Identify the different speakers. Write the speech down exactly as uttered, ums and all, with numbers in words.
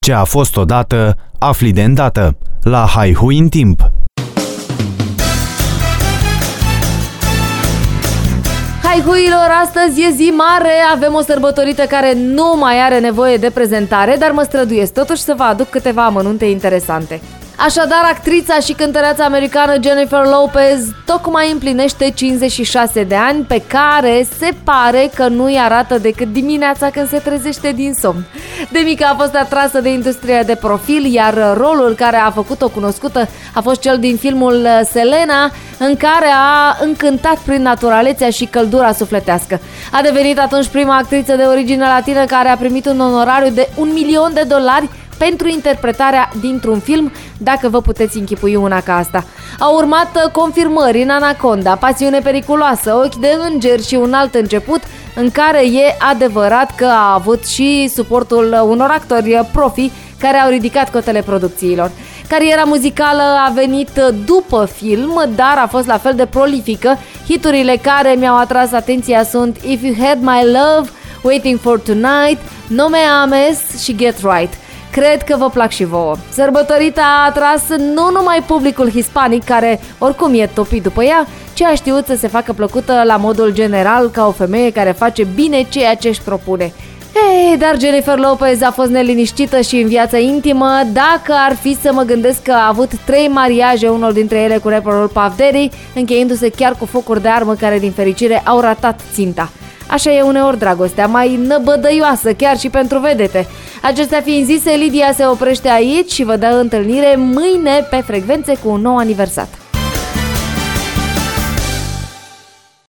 Speaker 1: Ce a fost odată, afli de îndată. La Haihui în timp.
Speaker 2: Haihuilor, astăzi e zi mare, avem o sărbătorită care nu mai are nevoie de prezentare, dar mă străduiesc totuși să vă aduc câteva amănunte interesante. Așadar, actrița și cântăreața americană Jennifer Lopez tocmai împlinește cincizeci și șase de ani, pe care se pare că nu-i arată decât dimineața când se trezește din somn. De mică a fost atrasă de industria de profil, iar rolul care a făcut-o cunoscută a fost cel din filmul Selena, în care a încântat prin naturalețea și căldura sufletească. A devenit atunci prima actriță de origine latină care a primit un onorariu de un milion de dolari pentru interpretarea dintr-un film, dacă vă puteți închipui una ca asta. Au urmat confirmări în Anaconda, Pasiune periculoasă, Ochi de îngeri și Un alt început, în care e adevărat că a avut și suportul unor actori profi care au ridicat cotele producțiilor. Cariera muzicală a venit după film, dar a fost la fel de prolifică. Hiturile care mi-au atras atenția sunt If You Had My Love, Waiting for Tonight, No Me Ames și Get Right. Cred că vă plac și vouă. Sărbătorița a atras nu numai publicul hispanic, care oricum e topit după ea, ci a știut să se facă plăcută la modul general ca o femeie care face bine ceea ce își propune. Ei, dar Jennifer Lopez a fost neliniștită și în viața intimă. Dacă ar fi să mă gândesc că a avut trei mariaje, unul dintre ele cu rapperul Puff Daddy, încheiindu-se chiar cu focuri de armă care din fericire au ratat ținta. Așa e uneori dragostea, mai năbădăioasă chiar și pentru vedete. Acestea fiind zise, Lidia se oprește aici și vă dă întâlnire mâine pe frecvențe cu un nou aniversat.